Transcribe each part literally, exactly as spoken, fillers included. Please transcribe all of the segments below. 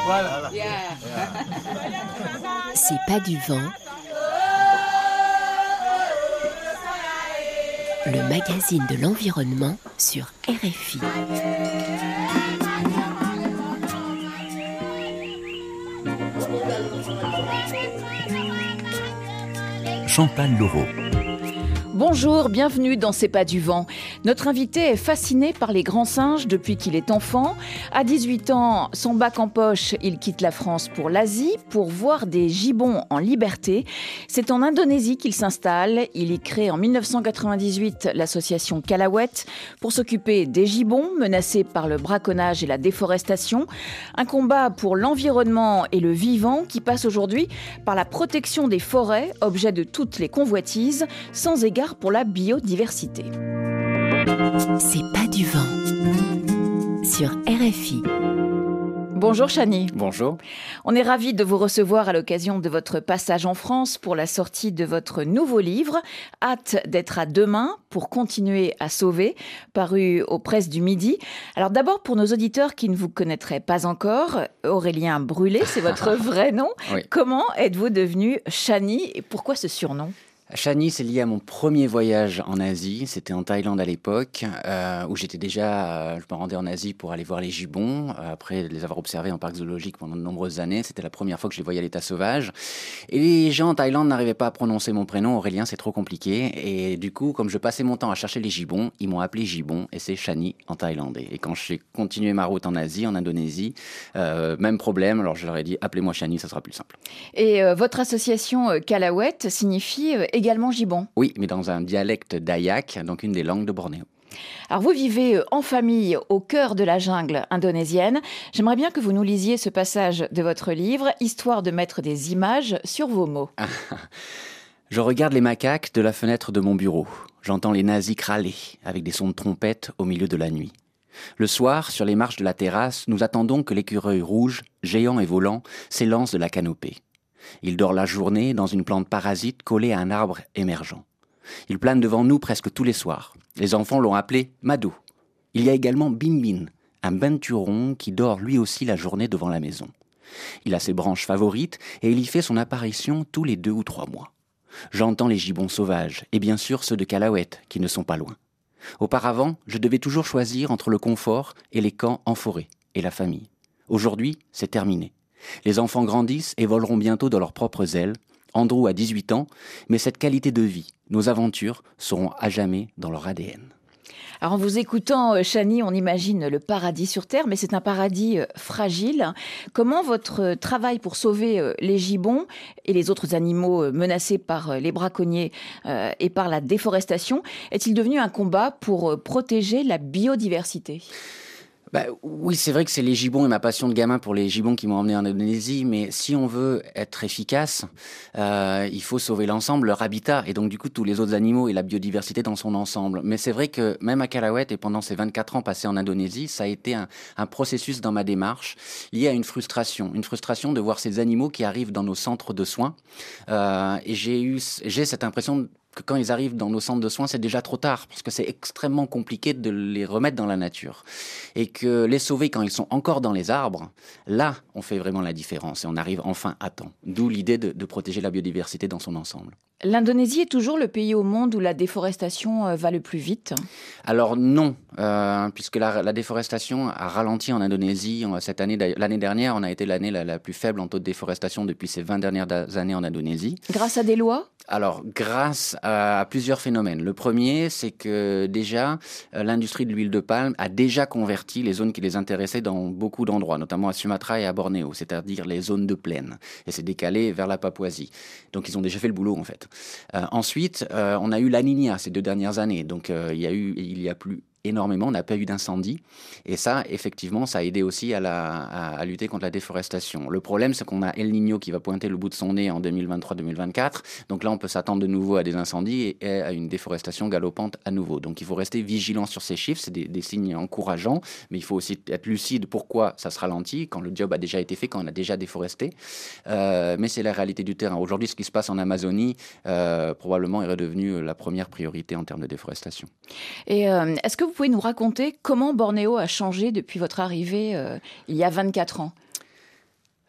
Voilà. C'est pas du vent. Le magazine de l'environnement sur R F I. Chantal Laureau. Bonjour, bienvenue dans C'est pas du vent. Notre invité est fasciné par les grands singes depuis qu'il est enfant. À dix-huit ans, son bac en poche, il quitte la France pour l'Asie pour voir des gibbons en liberté. C'est en Indonésie qu'il s'installe. Il y crée en dix-neuf cent quatre-vingt-dix-huit l'association Kalawet pour s'occuper des gibbons menacés par le braconnage et la déforestation. Un combat pour l'environnement et le vivant qui passe aujourd'hui par la protection des forêts, objet de toutes les convoitises, sans égard pour la biodiversité. C'est pas du vent sur R F I. Bonjour Chani. Bonjour. On est ravis de vous recevoir à l'occasion de votre passage en France pour la sortie de votre nouveau livre, Hâte d'être à deux mains pour continuer à sauver, paru aux Presses du Midi. Alors d'abord, pour nos auditeurs qui ne vous connaîtraient pas encore, Aurélien Brulé, c'est votre vrai nom. Oui. Comment êtes-vous devenu Chani et pourquoi ce surnom ? Chani, c'est lié à mon premier voyage en Asie. C'était en Thaïlande à l'époque, euh, où j'étais déjà, euh, je me rendais en Asie pour aller voir les gibbons, euh, après les avoir observés en parc zoologique pendant de nombreuses années. C'était la première fois que je les voyais à l'état sauvage. Et les gens en Thaïlande n'arrivaient pas à prononcer mon prénom, Aurélien, c'est trop compliqué. Et du coup, comme je passais mon temps à chercher les gibbons, ils m'ont appelé Gibbon, et c'est Chani en thaïlandais. Et quand j'ai continué ma route en Asie, en Indonésie, euh, même problème. Alors je leur ai dit, appelez-moi Chani, ça sera plus simple. Et euh, votre association euh, Kalawet signifie euh, également gibbon. Oui, mais dans un dialecte dayak, donc une des langues de Bornéo. Alors vous vivez en famille au cœur de la jungle indonésienne. J'aimerais bien que vous nous lisiez ce passage de votre livre, histoire de mettre des images sur vos mots. Je regarde les macaques de la fenêtre de mon bureau. J'entends les nazis crâler avec des sons de trompette au milieu de la nuit. Le soir, sur les marches de la terrasse, nous attendons que l'écureuil rouge, géant et volant, s'élance de la canopée. Il dort la journée dans une plante parasite collée à un arbre émergent. Il plane devant nous presque tous les soirs. Les enfants l'ont appelé Mado. Il y a également Bimbin, un benturon qui dort lui aussi la journée devant la maison. Il a ses branches favorites et il y fait son apparition tous les deux ou trois mois. J'entends les gibbons sauvages et bien sûr ceux de Kalawet qui ne sont pas loin. Auparavant, je devais toujours choisir entre le confort et les camps en forêt et la famille. Aujourd'hui, c'est terminé. Les enfants grandissent et voleront bientôt dans leurs propres ailes. Andrew a dix-huit ans, mais cette qualité de vie, nos aventures, seront à jamais dans leur A D N. Alors en vous écoutant, Chani, on imagine le paradis sur Terre, mais c'est un paradis fragile. Comment votre travail pour sauver les gibbons et les autres animaux menacés par les braconniers et par la déforestation est-il devenu un combat pour protéger la biodiversité ? Bah, oui, c'est vrai que c'est les gibbons et ma passion de gamin pour les gibbons qui m'ont emmené en Indonésie, mais si on veut être efficace, euh, il faut sauver l'ensemble, leur habitat, et donc du coup tous les autres animaux et la biodiversité dans son ensemble. Mais c'est vrai que même à Kalawet et pendant ces vingt-quatre ans passés en Indonésie, ça a été un, un processus dans ma démarche lié à une frustration, une frustration de voir ces animaux qui arrivent dans nos centres de soins, euh, et j'ai eu, j'ai cette impression que quand ils arrivent dans nos centres de soins, c'est déjà trop tard, parce que c'est extrêmement compliqué de les remettre dans la nature. Et que les sauver quand ils sont encore dans les arbres, là, on fait vraiment la différence et on arrive enfin à temps. D'où l'idée de, de protéger la biodiversité dans son ensemble. L'Indonésie est toujours le pays au monde où la déforestation va le plus vite ? Alors non, euh, puisque la, la déforestation a ralenti en Indonésie. Cette année, l'année dernière, on a été l'année la, la plus faible en taux de déforestation depuis ces vingt dernières années en Indonésie. Grâce à des lois ? Alors, grâce à, à plusieurs phénomènes. Le premier, c'est que déjà, euh, l'industrie de l'huile de palme a déjà converti les zones qui les intéressaient dans beaucoup d'endroits, notamment à Sumatra et à Bornéo, c'est-à-dire les zones de plaine. Et c'est décalé vers la Papouasie. Donc, ils ont déjà fait le boulot, en fait. Euh, ensuite, euh, on a eu la Niña ces deux dernières années. Donc, euh, il y a eu, il y a plus énormément, on n'a pas eu d'incendie. Et ça, effectivement, ça a aidé aussi à, la, à, à lutter contre la déforestation. Le problème, c'est qu'on a El Niño qui va pointer le bout de son nez en deux mille vingt-trois deux mille vingt-quatre. Donc là, on peut s'attendre de nouveau à des incendies et à une déforestation galopante à nouveau. Donc il faut rester vigilant sur ces chiffres, c'est des, des signes encourageants, mais il faut aussi être lucide pourquoi ça se ralentit, quand le job a déjà été fait, quand on a déjà déforesté. Euh, mais c'est la réalité du terrain. Aujourd'hui, ce qui se passe en Amazonie, euh, probablement est redevenu la première priorité en termes de déforestation. Et euh, est-ce que vous pouvez nous raconter comment Bornéo a changé depuis votre arrivée euh, il y a vingt-quatre ans ?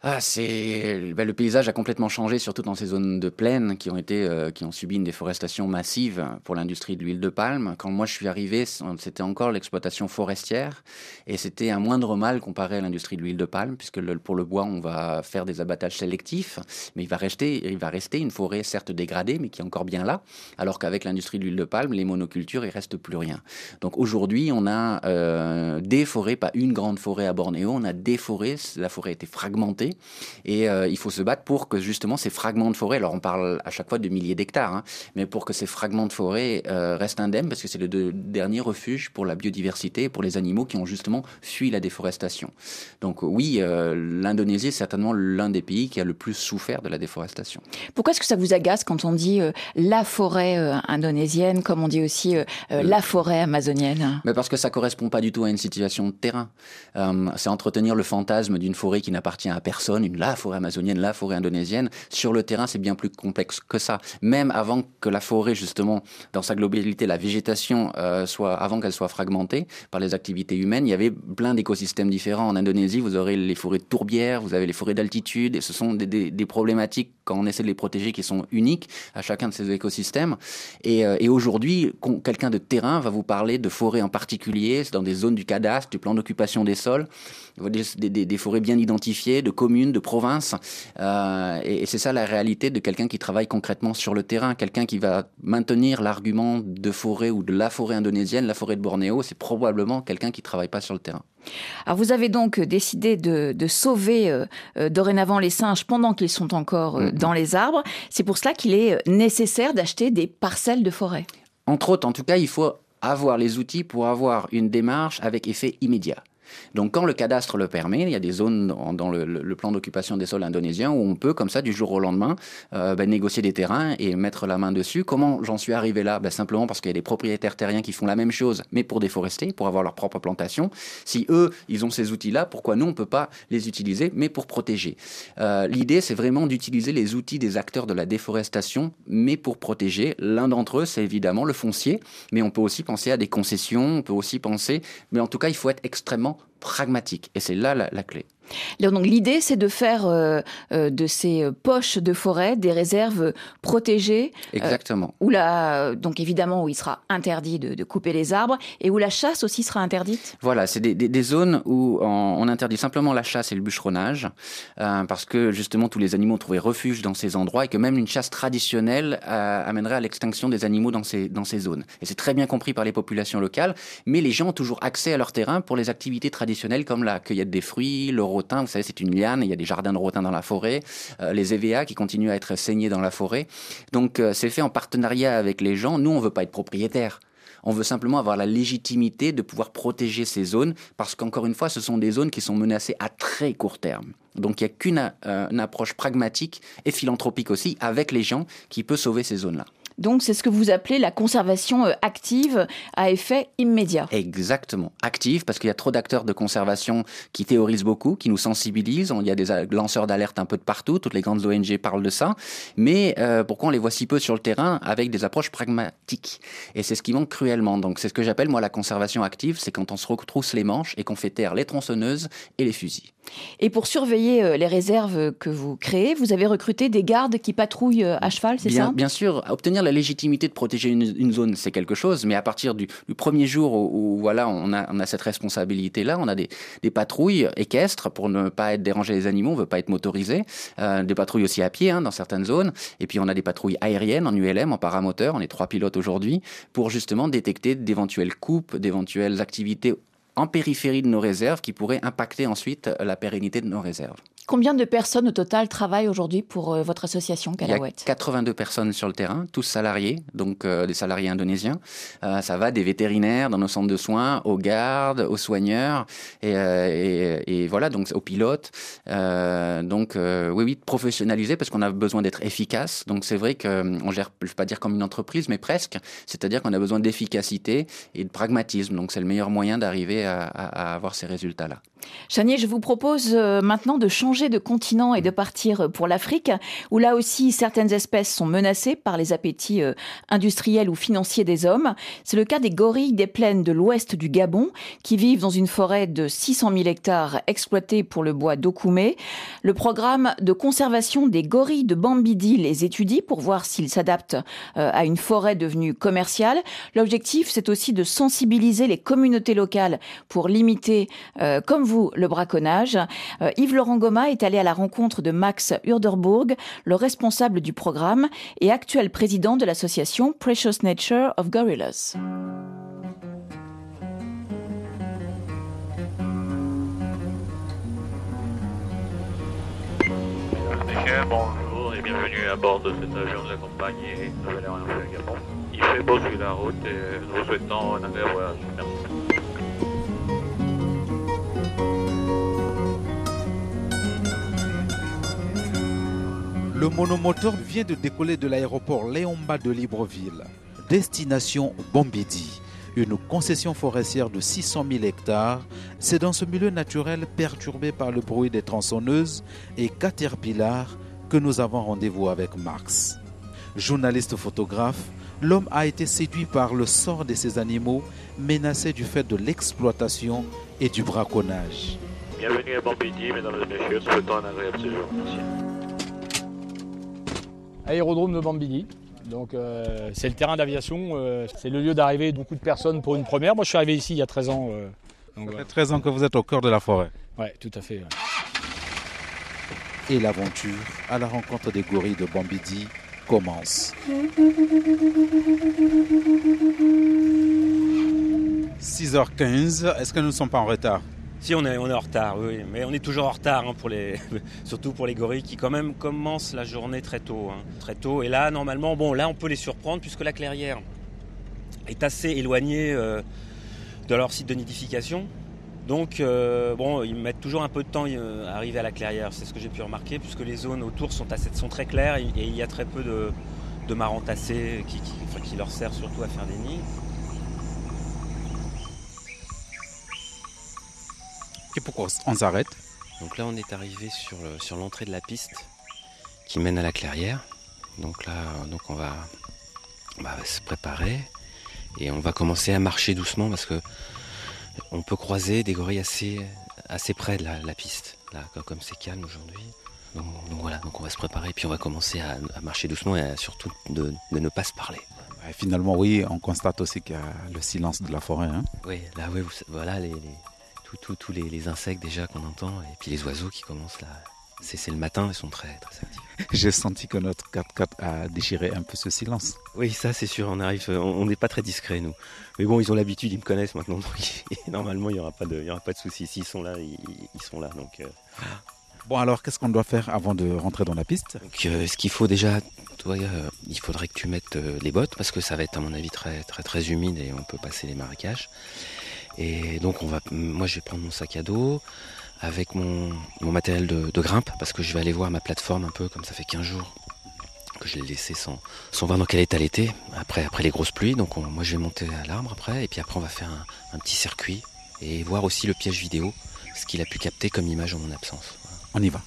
Ah, c'est bah, le paysage a complètement changé, surtout dans ces zones de plaine qui ont été, euh, qui ont subi une déforestation massive pour l'industrie de l'huile de palme. Quand moi je suis arrivé, c'était encore l'exploitation forestière et c'était un moindre mal comparé à l'industrie de l'huile de palme, puisque le, pour le bois on va faire des abattages sélectifs, mais il va rester, il va rester une forêt certes dégradée, mais qui est encore bien là. Alors qu'avec l'industrie de l'huile de palme, les monocultures, il reste plus rien. Donc aujourd'hui, on a euh, des forêts, pas une grande forêt à Bornéo, on a des forêts. La forêt a été fragmentée. Et euh, il faut se battre pour que justement ces fragments de forêt, alors on parle à chaque fois de milliers d'hectares, hein, mais pour que ces fragments de forêt euh, restent indemnes, parce que c'est le de, dernier refuge pour la biodiversité, pour les animaux qui ont justement fui la déforestation. Donc oui, euh, l'Indonésie est certainement l'un des pays qui a le plus souffert de la déforestation. Pourquoi est-ce que ça vous agace quand on dit euh, la forêt euh, indonésienne, comme on dit aussi euh, euh, la forêt amazonienne? Mais parce que ça ne correspond pas du tout à une situation de terrain. Euh, c'est entretenir le fantasme d'une forêt qui n'appartient à personne. Une, la forêt amazonienne, la forêt indonésienne. Sur le terrain, c'est bien plus complexe que ça. Même avant que la forêt, justement, dans sa globalité, la végétation, euh, soit, avant qu'elle soit fragmentée par les activités humaines, il y avait plein d'écosystèmes différents. En Indonésie, vous aurez les forêts de tourbières, vous avez les forêts d'altitude, et ce sont des, des, des problématiques, quand on essaie de les protéger, qui sont uniques à chacun de ces écosystèmes. Et, euh, et aujourd'hui, quelqu'un de terrain va vous parler de forêts en particulier, dans des zones du cadastre, du plan d'occupation des sols, des, des, des forêts bien identifiées, de communes, de provinces. Euh, et, et c'est ça la réalité de quelqu'un qui travaille concrètement sur le terrain. Quelqu'un qui va maintenir l'argument de forêt ou de la forêt indonésienne, la forêt de Bornéo, c'est probablement quelqu'un qui ne travaille pas sur le terrain. Alors vous avez donc décidé de, de sauver euh, euh, dorénavant les singes pendant qu'ils sont encore euh, mmh. dans les arbres. C'est pour cela qu'il est nécessaire d'acheter des parcelles de forêt. Entre autres, en tout cas, il faut avoir les outils pour avoir une démarche avec effet immédiat. Donc quand le cadastre le permet, il y a des zones dans, dans le, le, le plan d'occupation des sols indonésiens où on peut comme ça du jour au lendemain euh, ben, négocier des terrains et mettre la main dessus. Comment j'en suis arrivé là? Ben, simplement parce qu'il y a des propriétaires terriens qui font la même chose mais pour déforester, pour avoir leur propre plantation. Si eux, ils ont ces outils-là, pourquoi nous on ne peut pas les utiliser mais pour protéger? euh, L'idée c'est vraiment d'utiliser les outils des acteurs de la déforestation mais pour protéger. L'un d'entre eux c'est évidemment le foncier, mais on peut aussi penser à des concessions, on peut aussi penser, mais en tout cas il faut être extrêmement pragmatique. Et c'est là la, la clé. Donc, l'idée, c'est de faire euh, euh, de ces poches de forêt des réserves protégées. Exactement. Euh, où la, donc, évidemment, où il sera interdit de, de couper les arbres et où la chasse aussi sera interdite. Voilà, c'est des, des, des zones où on, on interdit simplement la chasse et le bûcheronnage euh, parce que, justement, tous les animaux ont trouvé refuge dans ces endroits et que même une chasse traditionnelle euh, amènerait à l'extinction des animaux dans ces, dans ces zones. Et c'est très bien compris par les populations locales, mais les gens ont toujours accès à leur terrain pour les activités traditionnelles comme la cueillette des fruits, le rotin, vous savez, c'est une liane, il y a des jardins de rotin dans la forêt, euh, les E V A qui continuent à être saignés dans la forêt. Donc euh, c'est fait en partenariat avec les gens. Nous, on ne veut pas être propriétaires. On veut simplement avoir la légitimité de pouvoir protéger ces zones parce qu'encore une fois, ce sont des zones qui sont menacées à très court terme. Donc il n'y a qu'une euh, une approche pragmatique et philanthropique aussi avec les gens qui peut sauver ces zones-là. Donc, c'est ce que vous appelez la conservation active à effet immédiat. Exactement. Active, parce qu'il y a trop d'acteurs de conservation qui théorisent beaucoup, qui nous sensibilisent. Il y a des lanceurs d'alerte un peu de partout. Toutes les grandes O N G parlent de ça. Mais euh, pourquoi on les voit si peu sur le terrain avec des approches pragmatiques? Et c'est ce qui manque cruellement. Donc, c'est ce que j'appelle, moi, la conservation active. C'est quand on se retrousse les manches et qu'on fait taire les tronçonneuses et les fusils. Et pour surveiller les réserves que vous créez, vous avez recruté des gardes qui patrouillent à cheval, c'est bien, ça? Bien sûr. Obtenir la légitimité de protéger une, une zone, c'est quelque chose. Mais à partir du, du premier jour où, où voilà, on a, on a cette responsabilité-là, on a des, des patrouilles équestres pour ne pas être dérangé les animaux, on ne veut pas être motorisé. Euh, des patrouilles aussi à pied hein, dans certaines zones. Et puis on a des patrouilles aériennes en U L M, en paramoteur. On est trois pilotes aujourd'hui pour justement détecter d'éventuelles coupes, d'éventuelles activités en périphérie de nos réserves qui pourraient impacter ensuite la pérennité de nos réserves. Combien de personnes au total travaillent aujourd'hui pour euh, votre association Kalawet? Il y a quatre-vingt-deux personnes sur le terrain, tous salariés, donc euh, des salariés indonésiens. Euh, ça va des vétérinaires dans nos centres de soins, aux gardes, aux soigneurs, et, euh, et, et voilà, donc aux pilotes. Euh, donc euh, oui, oui, professionnalisés parce qu'on a besoin d'être efficace. Donc c'est vrai qu'on gère, je ne vais pas dire comme une entreprise, mais presque. C'est-à-dire qu'on a besoin d'efficacité et de pragmatisme. Donc c'est le meilleur moyen d'arriver à, à, à avoir ces résultats-là. Chanier, je vous propose euh, maintenant de changer changer de continent et de partir pour l'Afrique, où là aussi certaines espèces sont menacées par les appétits euh, industriels ou financiers des hommes. C'est le cas des gorilles des plaines de l'ouest du Gabon, qui vivent dans une forêt de six cent mille hectares exploitée pour le bois d'Okoumé. Le programme de conservation des gorilles de Bambidi les étudie pour voir s'ils s'adaptent euh, à une forêt devenue commerciale. L'objectif, c'est aussi de sensibiliser les communautés locales pour limiter, euh, comme vous, le braconnage. Euh, Yves-Laurent Goma est allé à la rencontre de Max Hurderburg, le responsable du programme et actuel président de l'association Precious Nature of Gorillas. Messieurs, bonjour et bienvenue à bord de cet avion de la compagnie Nouvelle Aéronautique Gabon. Il fait beau sur la route et nous vous souhaitons un agréable voyage. Merci. Le monomoteur vient de décoller de l'aéroport Léomba de Libreville. Destination Bambidi, une concession forestière de six cent mille hectares. C'est dans ce milieu naturel perturbé par le bruit des tronçonneuses et caterpillars que nous avons rendez-vous avec Max. Journaliste photographe, l'homme a été séduit par le sort de ces animaux menacés du fait de l'exploitation et du braconnage. Bienvenue à Bambidi, mesdames et messieurs, souhaitons un agréable séjour. Merci. Aérodrome de Bambidi. Donc euh, c'est le terrain d'aviation, euh, c'est le lieu d'arrivée de beaucoup de personnes pour une première. Moi je suis arrivé ici il y a treize ans. Euh, donc, Ça fait voilà. treize ans que vous êtes au cœur de la forêt. Ouais, tout à fait. Ouais. Et l'aventure à la rencontre des gorilles de Bambidi commence. six heures quinze, est-ce que nous ne sommes pas en retard ? Si, on est, on est en retard, oui, mais on est toujours en retard, hein, pour les, surtout pour les gorilles qui quand même commencent la journée très tôt, hein, très tôt. Et là, normalement, bon, là, on peut les surprendre puisque la clairière est assez éloignée euh, de leur site de nidification. Donc, euh, bon, ils mettent toujours un peu de temps euh, à arriver à la clairière, c'est ce que j'ai pu remarquer, puisque les zones autour sont, assez, sont très claires et, et il y a très peu de, de marrons tassés qui, qui, enfin, qui leur servent surtout à faire des nids. Et pourquoi on s'arrête ? Donc là, on est arrivé sur, le, sur l'entrée de la piste qui mène à la clairière. Donc là, donc on, va, on va se préparer et on va commencer à marcher doucement parce que on peut croiser des gorilles assez, assez près de la, la piste. Là, comme c'est calme aujourd'hui. Donc, donc voilà, donc on va se préparer et puis on va commencer à, à marcher doucement et à, surtout de, de ne pas se parler. Et finalement, oui, on constate aussi qu'il y a le silence de la forêt. Hein. Oui, là, oui, vous, voilà les, les tous les, les insectes déjà qu'on entend et puis les oiseaux qui commencent là. C'est, c'est le matin, ils sont très, très actifs. J'ai senti que notre quatre-quatre a déchiré un peu ce silence. Oui, ça c'est sûr, on arrive, on n'est pas très discrets nous. Mais bon, ils ont l'habitude, ils me connaissent maintenant, donc normalement il n'y aura pas de, il y aura pas de soucis. S'ils sont là, ils, ils sont là. Donc, euh... Bon alors, qu'est-ce qu'on doit faire avant de rentrer dans la piste ? Donc, euh, ce qu'il faut déjà, toi, euh, il faudrait que tu mettes euh, les bottes parce que ça va être à mon avis très, très, très humide et on peut passer les marécages. Et donc on va, moi je vais prendre mon sac à dos avec mon, mon matériel de, de grimpe parce que je vais aller voir ma plateforme un peu, comme ça fait quinze jours que je l'ai laissé sans, sans voir dans quel état elle était après, après les grosses pluies. Donc on, moi je vais monter à l'arbre après et puis après on va faire un, un petit circuit et voir aussi le piège vidéo, ce qu'il a pu capter comme image en mon absence. Voilà. On y va.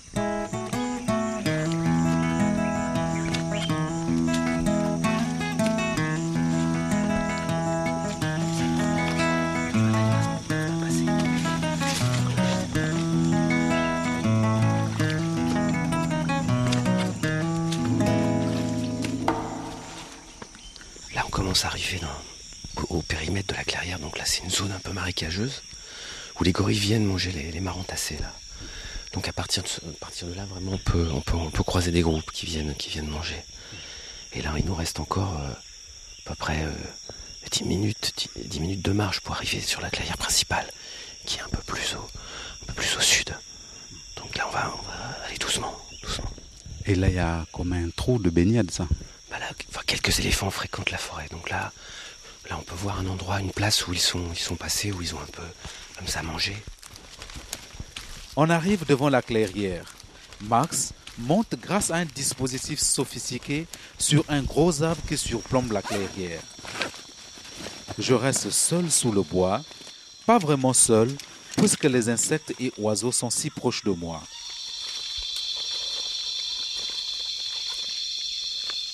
Arriver dans, au, au périmètre de la clairière, donc là c'est une zone un peu marécageuse où les gorilles viennent manger les, les marrons tassés là. Donc à partir de, ce, à partir de là vraiment on peut, on, peut, on peut croiser des groupes qui viennent, qui viennent manger. Et là il nous reste encore euh, à peu près euh, dix minutes, dix minutes de marche pour arriver sur la clairière principale qui est un peu plus au, un peu plus au sud. Donc là on va, on va aller doucement, doucement. Et là il y a comme un trou de baignade ça. Bah là, enfin, quelques éléphants fréquentent la forêt, donc là, là on peut voir un endroit, une place où ils sont, ils sont passés, où ils ont un peu comme ça mangé. On arrive devant la clairière. Max monte grâce à un dispositif sophistiqué sur un gros arbre qui surplombe la clairière. Je reste seul sous le bois, pas vraiment seul, puisque les insectes et oiseaux sont si proches de moi.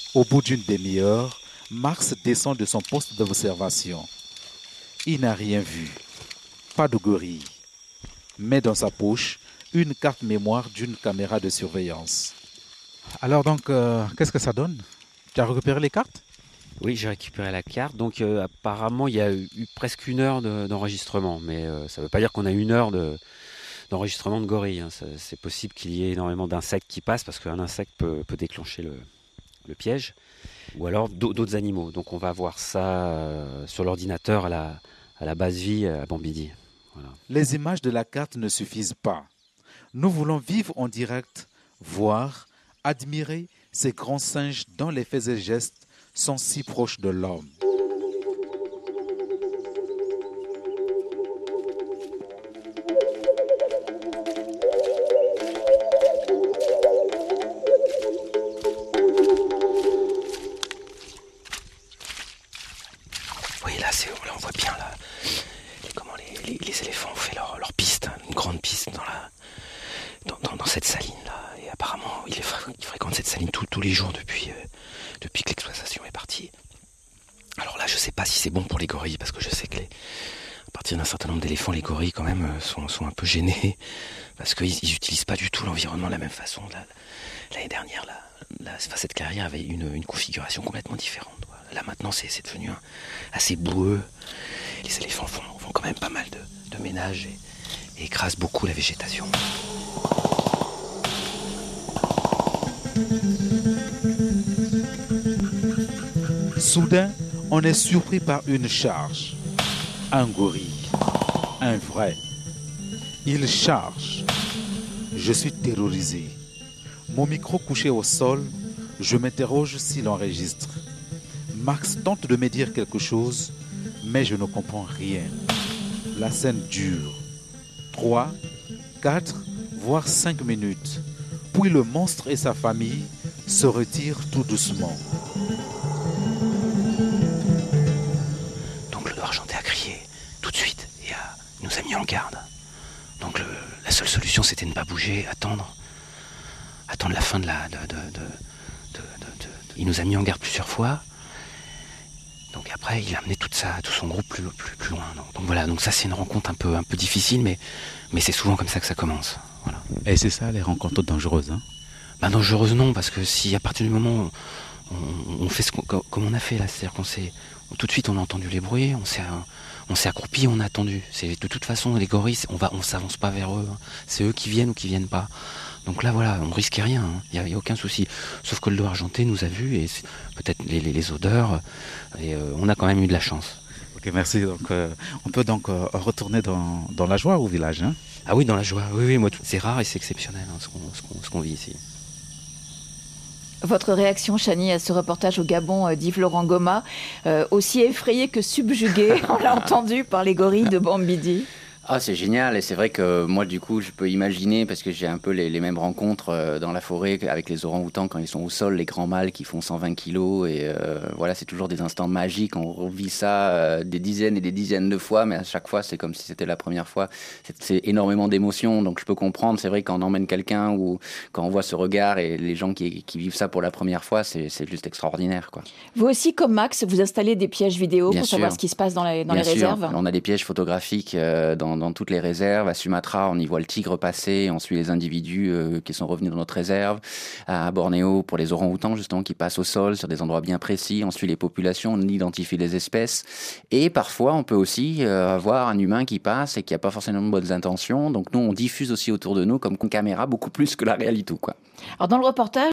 Au bout d'une demi-heure, Max descend de son poste d'observation. Il n'a rien vu. Pas de gorille. Mais dans sa poche, une carte mémoire d'une caméra de surveillance. Alors donc, euh, qu'est-ce que ça donne? Tu as récupéré les cartes? Oui, j'ai récupéré la carte. Donc euh, apparemment, il y a eu presque une heure de, d'enregistrement. Mais euh, ça ne veut pas dire qu'on a une heure de, d'enregistrement de gorilles. Hein. Ça, c'est possible qu'il y ait énormément d'insectes qui passent parce qu'un insecte peut, peut déclencher le, le piège. Ou alors d'autres animaux. Donc on va voir ça euh, sur l'ordinateur à la, à la base vie à Bambidi. Voilà. Les images de la carte ne suffisent pas. Nous voulons vivre en direct, voir, admirer ces grands singes dont les faits et gestes sont si proches de l'homme. Oui, là, c'est, là on voit bien là, comment les, les, les éléphants ont fait leur, leur piste, hein, une grande piste dans, la, dans, dans, dans cette saline là. Et apparemment, ils, fréquentent, ils fréquentent cette saline tous, tous les jours depuis, euh, depuis que l'exploitation est partie. Alors là, je sais pas si c'est bon pour les gorilles, parce que je sais que les, à partir d'un certain nombre d'éléphants, les gorilles quand même sont, sont un peu gênés, parce qu'ils n'utilisent pas du tout l'environnement de la même façon. Là, l'année dernière, là, là, cette clairière avait une, une configuration complètement différente. Là maintenant, c'est, c'est devenu un, assez boueux. Les éléphants font, font quand même pas mal de, de ménage et, et écrasent beaucoup la végétation. Soudain, on est surpris par une charge. Un gorille. Un vrai. Il charge. Je suis terrorisé. Mon micro couché au sol, je m'interroge s'il enregistre. Max tente de me dire quelque chose, mais je ne comprends rien. La scène dure. Trois, quatre, voire cinq minutes. Puis le monstre et sa famille se retirent tout doucement. Donc le loup argenté a crié tout de suite et a, nous a mis en garde. Donc le, la seule solution, c'était de ne pas bouger, attendre, attendre la fin de la... De, de, de, de, de, de, il nous a mis en garde plusieurs fois. Donc après, il a amené toute sa, tout son groupe plus, plus, plus loin. Donc, donc voilà, donc ça c'est une rencontre un peu, un peu difficile, mais, mais c'est souvent comme ça que ça commence. Voilà. Et c'est ça les rencontres dangereuses, hein? Bah dangereuses non, parce que si à partir du moment où on, on fait ce qu'on, comme on a fait là, c'est-à-dire qu'on s'est, tout de suite on a entendu les bruits, on s'est, on s'est accroupi, on a attendu. C'est, de toute façon, les gorilles, on va, on s'avance pas vers eux. Hein. C'est eux qui viennent ou qui viennent pas. Donc là, voilà, on risquait rien, il hein. n'y a, a aucun souci. Sauf que le loup argenté nous a vus, et peut-être les, les, les odeurs, et euh, on a quand même eu de la chance. Ok, merci. Donc, euh, on peut donc euh, retourner dans, dans la joie au village, hein? Ah oui, dans la joie, oui, oui, moi, c'est rare et c'est exceptionnel hein, ce, qu'on, ce, qu'on, ce qu'on vit ici. Votre réaction, Chani, à ce reportage au Gabon d'Yves Laurent Goma, euh, aussi effrayé que subjugué, on l'a entendu, par les gorilles de Bambidi? Ah, c'est génial, et c'est vrai que moi du coup je peux imaginer, parce que j'ai un peu les, les mêmes rencontres euh, dans la forêt avec les orang-outans quand ils sont au sol, les grands mâles qui font cent vingt kilos, et euh, voilà, c'est toujours des instants magiques, on revit ça euh, des dizaines et des dizaines de fois, mais à chaque fois c'est comme si c'était la première fois, c'est, c'est énormément d'émotions, donc je peux comprendre, c'est vrai quand on emmène quelqu'un ou quand on voit ce regard et les gens qui, qui vivent ça pour la première fois, c'est, c'est juste extraordinaire, quoi. Vous aussi, comme Max, vous installez des pièges vidéo Bien pour sûr. savoir ce qui se passe dans, la, dans Bien les sûr. réserves? On a des pièges photographiques euh, dans dans toutes les réserves. À Sumatra, on y voit le tigre passer, on suit les individus euh, qui sont revenus dans notre réserve. À Bornéo, pour les orang-outans, justement, qui passent au sol sur des endroits bien précis, on suit les populations, on identifie les espèces. Et parfois, on peut aussi euh, avoir un humain qui passe et qui n'a pas forcément de bonnes intentions. Donc nous, on diffuse aussi autour de nous comme caméra beaucoup plus que la réalité, quoi. Alors dans le reportage,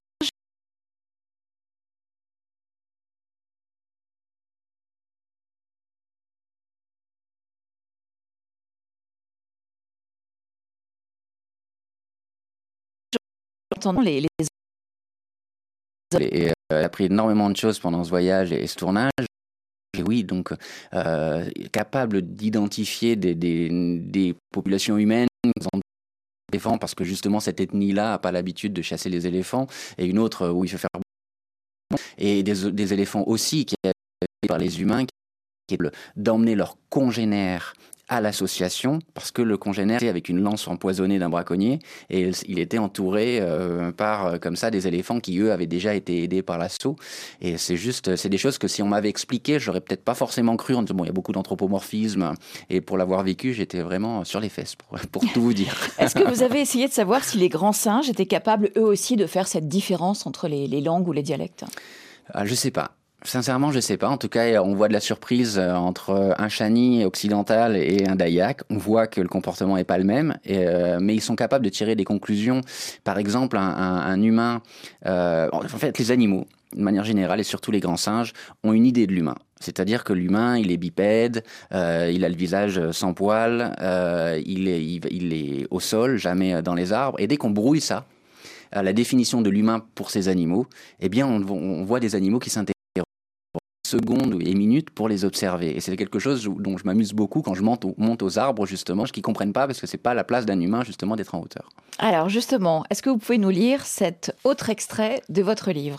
entendons les, les... Et, euh, elle a appris énormément de choses pendant ce voyage et, et ce tournage. Et oui, donc euh, capable d'identifier des, des, des populations humaines qui sont éléphants parce que justement cette ethnie-là n'a pas l'habitude de chasser les éléphants, et une autre où il fait faire et des, des éléphants aussi qui sont par les humains d'emmener leurs congénères à l'association, parce que le congénère était avec une lance empoisonnée d'un braconnier, et il était entouré euh, par, comme ça, des éléphants qui, eux, avaient déjà été aidés par l'assaut. Et c'est juste, c'est des choses que si on m'avait expliqué, j'aurais peut-être pas forcément cru, en disant, bon, il y a beaucoup d'anthropomorphisme, et pour l'avoir vécu, j'étais vraiment sur les fesses, pour, pour tout vous dire. Est-ce que vous avez essayé de savoir si les grands singes étaient capables, eux aussi, de faire cette différence entre les, les langues ou les dialectes ? ah, Je sais pas. Sincèrement, je sais pas. En tout cas, on voit de la surprise entre un Chani occidental et un Dayak. On voit que le comportement est pas le même, et, euh, mais ils sont capables de tirer des conclusions. Par exemple, un, un, un humain, euh, en fait, les animaux, de manière générale, et surtout les grands singes, ont une idée de l'humain. C'est-à-dire que l'humain, il est bipède, euh, il a le visage sans poils, euh, il est, il, il est au sol, jamais dans les arbres. Et dès qu'on brouille ça, la définition de l'humain pour ces animaux, eh bien, on, on voit des animaux qui s'intéressent secondes et minutes pour les observer. Et c'est quelque chose dont je m'amuse beaucoup quand je monte, au, monte aux arbres, justement, qui ne comprennent pas parce que ce n'est pas la place d'un humain, justement, d'être en hauteur. Alors, justement, est-ce que vous pouvez nous lire cet autre extrait de votre livre ?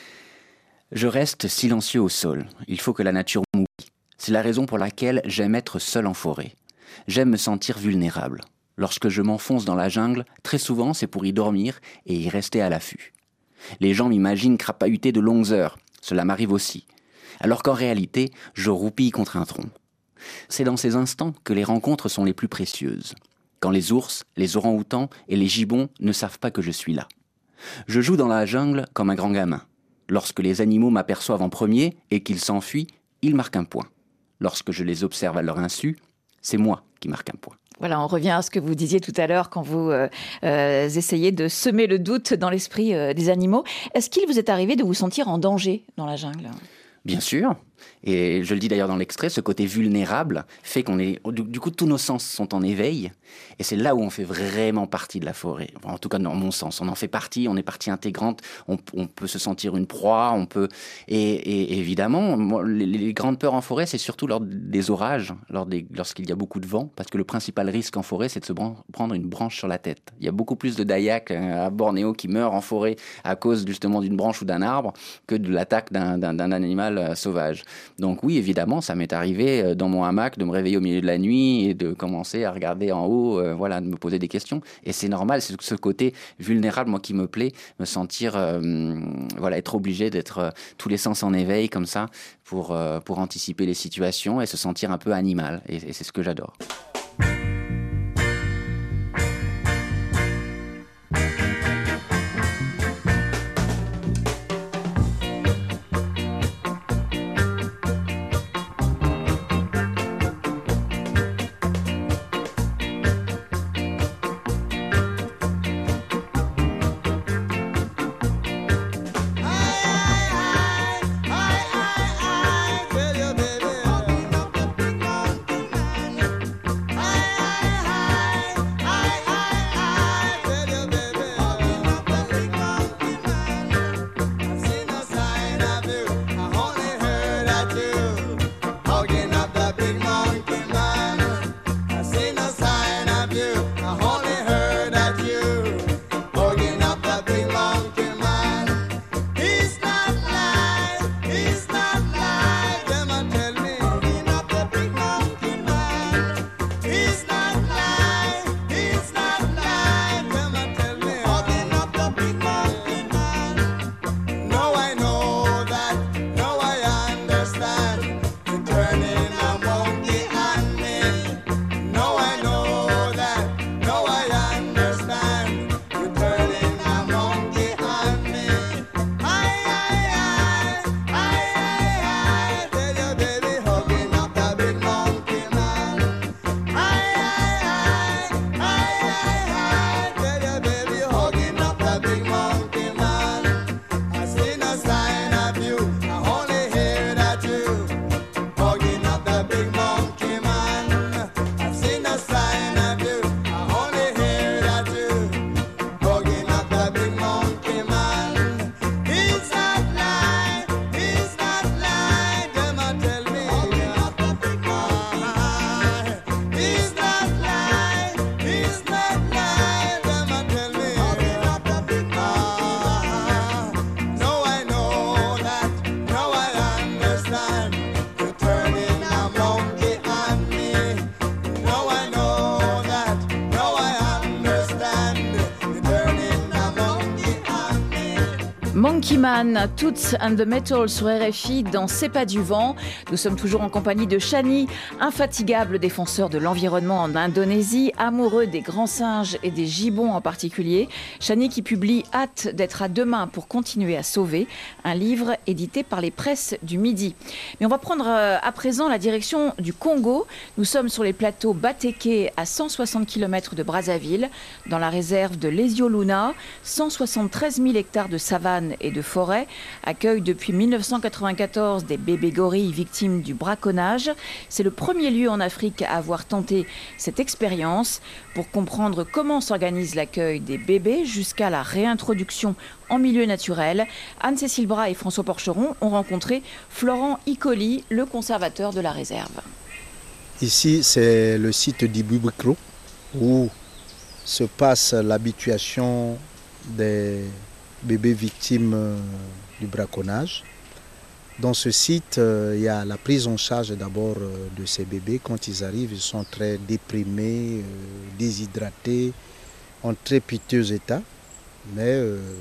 Je reste silencieux au sol. Il faut que la nature m'oublie. C'est la raison pour laquelle j'aime être seul en forêt. J'aime me sentir vulnérable. Lorsque je m'enfonce dans la jungle, très souvent, c'est pour y dormir et y rester à l'affût. Les gens m'imaginent crapahuter de longues heures. Cela m'arrive aussi. Alors qu'en réalité, je roupille contre un tronc. C'est dans ces instants que les rencontres sont les plus précieuses. Quand les ours, les orang-outans et les gibbons ne savent pas que je suis là. Je joue dans la jungle comme un grand gamin. Lorsque les animaux m'aperçoivent en premier et qu'ils s'enfuient, ils marquent un point. Lorsque je les observe à leur insu, c'est moi qui marque un point. Voilà, on revient à ce que vous disiez tout à l'heure quand vous euh, euh, essayez de semer le doute dans l'esprit euh, des animaux. Est-ce qu'il vous est arrivé de vous sentir en danger dans la jungle ? Bien sûr, et je le dis d'ailleurs dans l'extrait, ce côté vulnérable fait qu'on est, du, du coup tous nos sens sont en éveil, et c'est là où on fait vraiment partie de la forêt. Enfin, en tout cas dans mon sens, on en fait partie, on est partie intégrante, on, on peut se sentir une proie, on peut, et, et évidemment, moi, les, les grandes peurs en forêt, c'est surtout lors des orages, lors des, lorsqu'il y a beaucoup de vent, parce que le principal risque en forêt, c'est de se bran- prendre une branche sur la tête. Il y a beaucoup plus de Dayak à Bornéo qui meurent en forêt à cause justement d'une branche ou d'un arbre que de l'attaque d'un, d'un, d'un animal sauvage. Donc oui, évidemment, ça m'est arrivé dans mon hamac de me réveiller au milieu de la nuit et de commencer à regarder en haut, euh, voilà, de me poser des questions. Et c'est normal, c'est ce côté vulnérable, moi, qui me plaît, me sentir, euh, voilà, être obligé d'être euh, tous les sens en éveil comme ça pour, euh, pour anticiper les situations et se sentir un peu animal. Et, et c'est ce que j'adore. Monkey Man, Toots and the Metal sur R F I dans C'est pas du vent. Nous sommes toujours en compagnie de Chani, infatigable défenseur de l'environnement en Indonésie, amoureux des grands singes et des gibbons en particulier. Chani qui publie Hâte d'être à deux mains pour continuer à sauver, un livre édité par les presses du Midi. Mais on va prendre à présent la direction du Congo. Nous sommes sur les plateaux Bateke à cent soixante kilomètres de Brazzaville, dans la réserve de Lesioluna. cent soixante-treize mille hectares de savane et de forêt accueillent depuis mille neuf cent quatre-vingt-quatorze des bébés gorilles victimes du braconnage. C'est le premier lieu en Afrique à avoir tenté cette expérience. Pour comprendre comment s'organise l'accueil des bébés jusqu'à la réintroduction en milieu naturel, Anne-Cécile Bras et François Porcheron ont rencontré Florent Icoli, le conservateur de la réserve. Ici, c'est le site d'Ibubikro où se passe l'habituation des bébés victimes du braconnage. Dans ce site, il y a la prise en charge d'abord de ces bébés. Quand ils arrivent, ils sont très déprimés, déshydratés, en très piteux état. Mais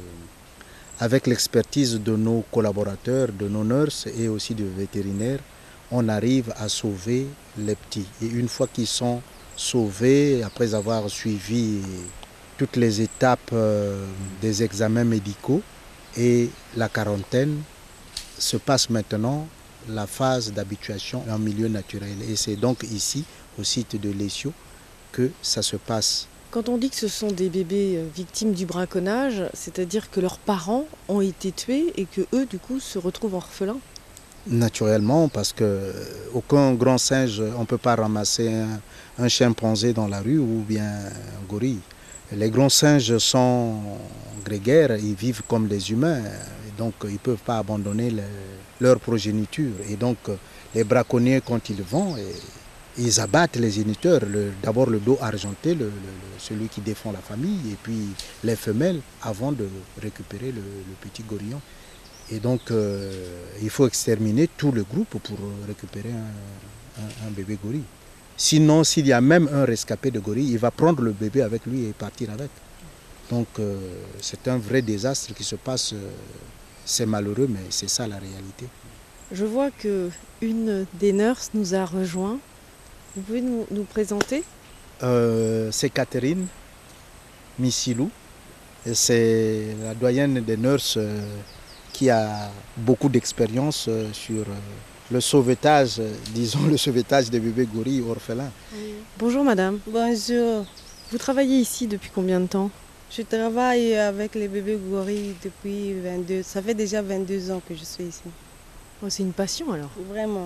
avec l'expertise de nos collaborateurs, de nos nurses et aussi de vétérinaires, on arrive à sauver les petits. Et une fois qu'ils sont sauvés, après avoir suivi toutes les étapes euh, des examens médicaux et la quarantaine, se passe maintenant la phase d'habituation en milieu naturel. Et c'est donc ici, au site de Lesio, que ça se passe. Quand on dit que ce sont des bébés victimes du braconnage, c'est-à-dire que leurs parents ont été tués et que eux, du coup, se retrouvent orphelins? Naturellement, parce qu'aucun grand singe, on ne peut pas ramasser un, un chimpanzé dans la rue ou bien un gorille. Les grands singes sont grégaires, ils vivent comme des humains, et donc ils ne peuvent pas abandonner le, leur progéniture. Et donc les braconniers, quand ils vont, et, ils abattent les géniteurs, le, d'abord le dos argenté, le, le, celui qui défend la famille, et puis les femelles, avant de récupérer le, le petit gorillon. Et donc euh, il faut exterminer tout le groupe pour récupérer un, un, un bébé gorille. Sinon, s'il y a même un rescapé de gorille, il va prendre le bébé avec lui et partir avec. Donc euh, c'est un vrai désastre qui se passe. Euh, c'est malheureux, mais c'est ça la réalité. Je vois qu'une des nurses nous a rejoints. Vous pouvez nous, nous présenter? euh, C'est Catherine Missilou. Et c'est la doyenne des nurses euh, qui a beaucoup d'expérience euh, sur... Euh, le sauvetage, disons le sauvetage des bébés gorilles orphelins. Oui. Bonjour madame. Bonjour. Vous travaillez ici depuis combien de temps? Je travaille avec les bébés gorilles depuis vingt-deux, ça fait déjà vingt-deux ans que je suis ici. Oh, c'est une passion alors? Vraiment.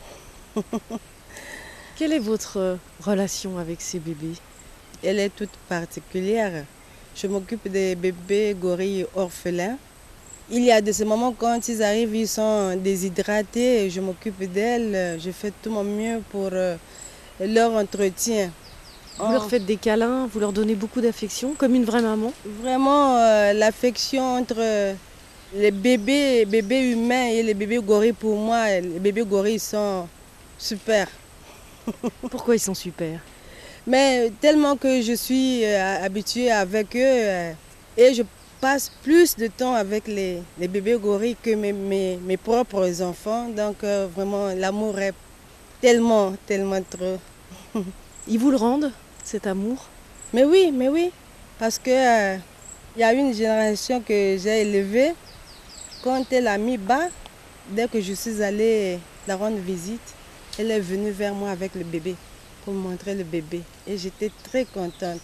Quelle est votre relation avec ces bébés? Elle est toute particulière. Je m'occupe des bébés gorilles orphelins. Il y a de ces moments quand ils arrivent, ils sont déshydratés, je m'occupe d'elles, je fais tout mon mieux pour leur entretien. Vous oh. leur faites des câlins, vous leur donnez beaucoup d'affection, comme une vraie maman? Vraiment, euh, l'affection entre les bébés, bébés humains et les bébés gorilles, pour moi, les bébés gorilles sont super. Pourquoi ils sont super? Mais tellement que je suis euh, habituée avec eux euh, et je passe plus de temps avec les, les bébés gorilles que mes, mes, mes propres enfants. Donc euh, vraiment, l'amour est tellement, tellement trop. Ils vous le rendent, cet amour? Mais oui, mais oui. Parce qu'il euh, y a une génération que j'ai élevée. Quand elle a mis bas, dès que je suis allée la rendre visite, elle est venue vers moi avec le bébé pour me montrer le bébé. Et j'étais très contente.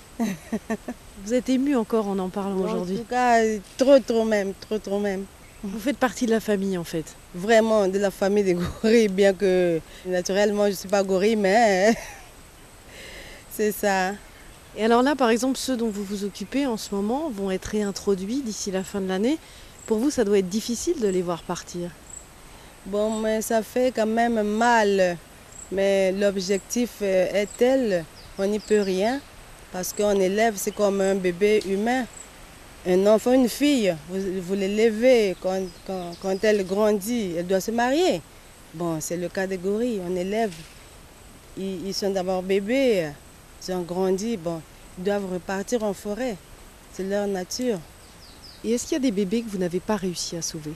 Vous êtes émue encore en en parlant aujourd'hui? En tout cas, trop, trop même, trop, trop même. Vous faites partie de la famille en fait? Vraiment, de la famille des gorilles, bien que naturellement je ne suis pas gorille, mais c'est ça. Et alors là, par exemple, ceux dont vous vous occupez en ce moment vont être réintroduits d'ici la fin de l'année. Pour vous, ça doit être difficile de les voir partir? Bon, mais ça fait quand même mal. Mais l'objectif est tel, on n'y peut rien. Parce qu'on élève, c'est comme un bébé humain. Un enfant, une fille, vous, vous l'élevez, quand, quand, quand elle grandit, elle doit se marier. Bon, c'est le cas des gorilles, on élève. Ils, ils sont d'abord bébés, ils ont grandi, bon, ils doivent repartir en forêt. C'est leur nature. Et est-ce qu'il y a des bébés que vous n'avez pas réussi à sauver?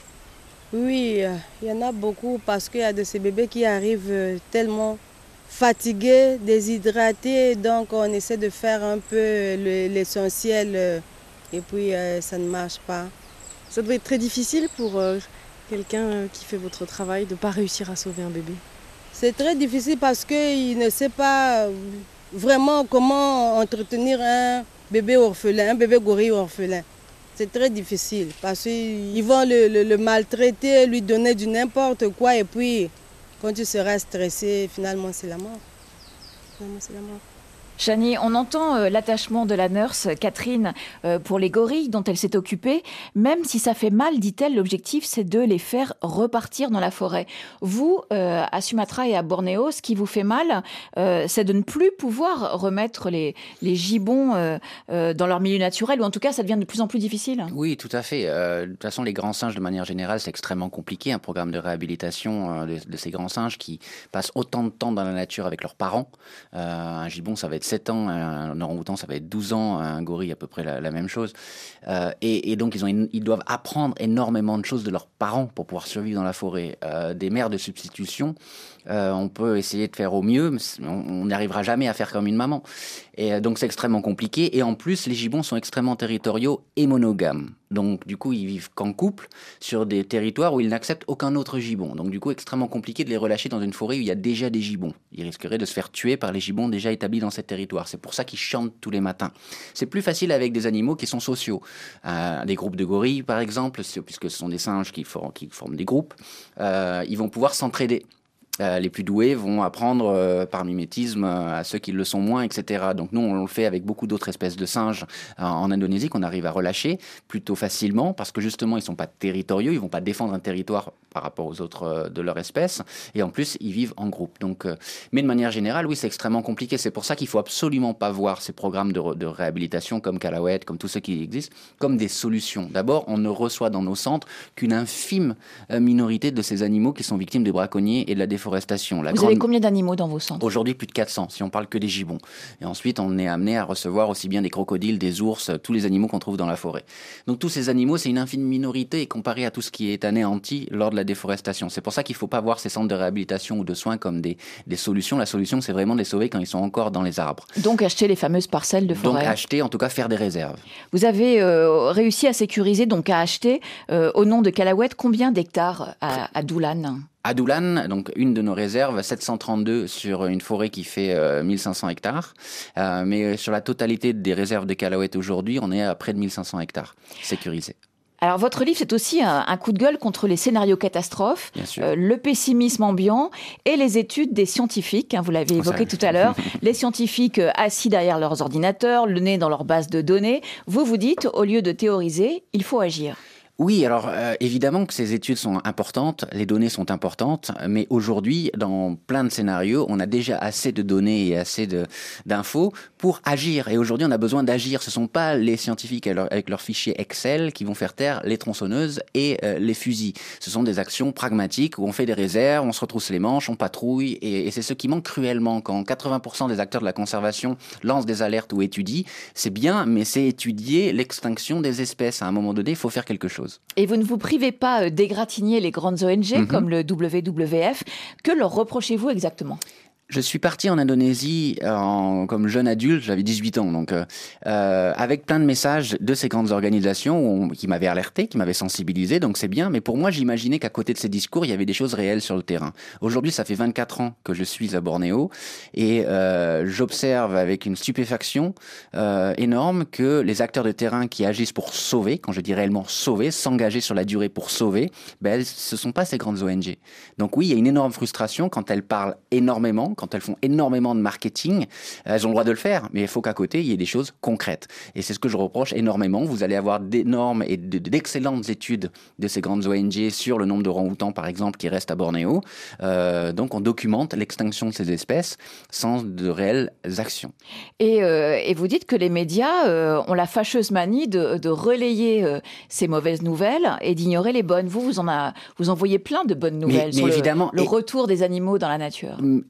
Oui, il y en a beaucoup parce qu'il y a de ces bébés qui arrivent tellement fatigués, déshydratés, donc on essaie de faire un peu le, l'essentiel et puis euh, ça ne marche pas. Ça doit être très difficile pour euh, quelqu'un qui fait votre travail de ne pas réussir à sauver un bébé. C'est très difficile parce qu'il ne sait pas vraiment comment entretenir un bébé orphelin, un bébé gorille orphelin. C'est très difficile parce qu'ils vont le, le, le maltraiter, lui donner du n'importe quoi et puis quand tu seras stressé, finalement c'est la mort. Finalement c'est la mort. Chani, on entend euh, l'attachement de la nurse Catherine euh, pour les gorilles dont elle s'est occupée. Même si ça fait mal, dit-elle, l'objectif c'est de les faire repartir dans la forêt. Vous, euh, à Sumatra et à Bornéo, ce qui vous fait mal, euh, c'est de ne plus pouvoir remettre les, les gibbons euh, euh, dans leur milieu naturel, ou en tout cas ça devient de plus en plus difficile. Oui, tout à fait. Euh, de toute façon, les grands singes, de manière générale, c'est extrêmement compliqué. Un programme de réhabilitation euh, de, de ces grands singes qui passent autant de temps dans la nature avec leurs parents. Euh, un gibbon, ça va être sept ans, un orang-outan ça va être douze ans, un gorille à peu près la, la même chose. Euh, et, et donc ils, ont, ils doivent apprendre énormément de choses de leurs parents pour pouvoir survivre dans la forêt. Euh, des mères de substitution, euh, on peut essayer de faire au mieux, mais on n'arrivera jamais à faire comme une maman. Et euh, donc c'est extrêmement compliqué. Et en plus, les gibbons sont extrêmement territoriaux et monogames. Donc du coup, ils vivent qu'en couple sur des territoires où ils n'acceptent aucun autre gibbon. Donc du coup, extrêmement compliqué de les relâcher dans une forêt où il y a déjà des gibbons. Ils risqueraient de se faire tuer par les gibbons déjà établis dans ce territoire. C'est pour ça qu'ils chantent tous les matins. C'est plus facile avec des animaux qui sont sociaux. Euh, des groupes de gorilles, par exemple, puisque ce sont des singes qui forment, qui forment des groupes, euh, ils vont pouvoir s'entraider. Euh, les plus doués vont apprendre euh, par mimétisme euh, à ceux qui le sont moins, et cetera. Donc nous, on le fait avec beaucoup d'autres espèces de singes euh, en Indonésie qu'on arrive à relâcher plutôt facilement parce que justement, ils ne sont pas territoriaux, ils ne vont pas défendre un territoire par rapport aux autres euh, de leur espèce. Et en plus, ils vivent en groupe. Donc, euh, mais de manière générale, oui, c'est extrêmement compliqué. C'est pour ça qu'il ne faut absolument pas voir ces programmes de, re- de réhabilitation comme Calawet, comme tous ceux qui existent, comme des solutions. D'abord, on ne reçoit dans nos centres qu'une infime euh, minorité de ces animaux qui sont victimes des braconniers et de la déforestation. La Vous grande... avez combien d'animaux dans vos centres? Aujourd'hui, plus de quatre cents, si on parle que des gibbons. Et ensuite, on est amené à recevoir aussi bien des crocodiles, des ours, tous les animaux qu'on trouve dans la forêt. Donc tous ces animaux, c'est une infime minorité comparé à tout ce qui est anéanti lors de la déforestation. C'est pour ça qu'il ne faut pas voir ces centres de réhabilitation ou de soins comme des, des solutions. La solution, c'est vraiment de les sauver quand ils sont encore dans les arbres. Donc acheter les fameuses parcelles de forêt. Donc acheter, en tout cas faire des réserves. Vous avez euh, réussi à sécuriser, donc à acheter, euh, au nom de Calawet, combien d'hectares à, à Doulan? À Doulan, donc une de nos réserves, sept cent trente-deux sur une forêt qui fait euh, mille cinq cents hectares. Euh, mais sur la totalité des réserves de Calawet aujourd'hui, on est à près de mille cinq cents hectares sécurisés. Alors votre livre, c'est aussi un, un coup de gueule contre les scénarios catastrophes, euh, le pessimisme ambiant et les études des scientifiques. Hein, vous l'avez évoqué tout à l'heure. Les scientifiques euh, assis derrière leurs ordinateurs, le nez dans leur base de données. Vous vous dites, au lieu de théoriser, il faut agir. Oui, alors euh, évidemment que ces études sont importantes, les données sont importantes, mais aujourd'hui, dans plein de scénarios, on a déjà assez de données et assez de, d'infos pour agir. Et aujourd'hui, on a besoin d'agir. Ce ne sont pas les scientifiques avec leurs fichiers Excel qui vont faire taire les tronçonneuses et euh, les fusils. Ce sont des actions pragmatiques où on fait des réserves, on se retrousse les manches, on patrouille, et, et c'est ce qui manque cruellement quand quatre-vingts pour cent des acteurs de la conservation lancent des alertes ou étudient. C'est bien, mais c'est étudier l'extinction des espèces. À un moment donné, il faut faire quelque chose. Et vous ne vous privez pas d'égratigner les grandes O N G, mm-hmm. comme le W W F. Que leur reprochez-vous exactement ? Je suis parti en Indonésie en, comme jeune adulte, j'avais dix-huit ans, donc euh, avec plein de messages de ces grandes organisations où on, qui m'avaient alerté, qui m'avaient sensibilisé, donc c'est bien. Mais pour moi, j'imaginais qu'à côté de ces discours, il y avait des choses réelles sur le terrain. Aujourd'hui, ça fait vingt-quatre ans que je suis à Bornéo et euh, j'observe avec une stupéfaction euh, énorme que les acteurs de terrain qui agissent pour sauver, quand je dis réellement sauver, s'engager sur la durée pour sauver, ben, ce ne sont pas ces grandes O N G. Donc oui, il y a une énorme frustration quand elles parlent énormément, quand elles font énormément de marketing, elles ont le droit de le faire, mais il faut qu'à côté, il y ait des choses concrètes. Et c'est ce que je reproche énormément. Vous allez avoir d'énormes et de, d'excellentes études de ces grandes O N G sur le nombre d'orang-outans, par exemple, qui restent à Bornéo. Euh, donc, on documente l'extinction de ces espèces sans de réelles actions. Et, euh, et vous dites que les médias euh, ont la fâcheuse manie de, de relayer euh, ces mauvaises nouvelles et d'ignorer les bonnes. Vous, vous en, a, vous en voyez plein de bonnes nouvelles mais, sur mais évidemment, le, le et, retour des animaux dans la nature. Évidemment,